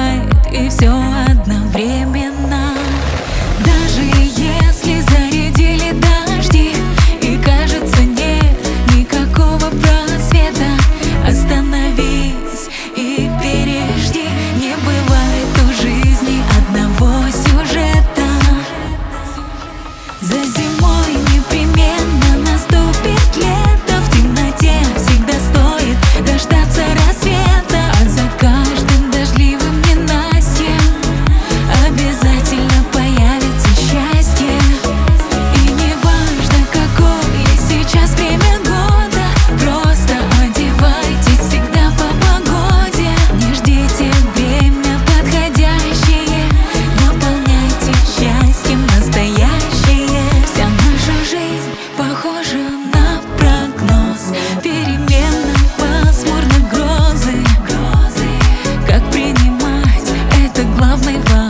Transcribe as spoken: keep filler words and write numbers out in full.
бывает и все одновременно. Даже если зарядили дожди и кажется нет никакого просвета, остановись и пережди. Не бывает у жизни одного сюжета. За зимой непременно наступит лето, в темноте всегда стоит дождаться рассвета, а за каждым дождливым ненастьем обязательно появится счастье. И не важно, какое сейчас время года, просто одевайтесь всегда по погоде. Не ждите время подходящее, наполняйте счастьем настоящее. Вся наша жизнь похожа на прогноз перемены, пасмурно грозы. Как принимать — это главный вопрос.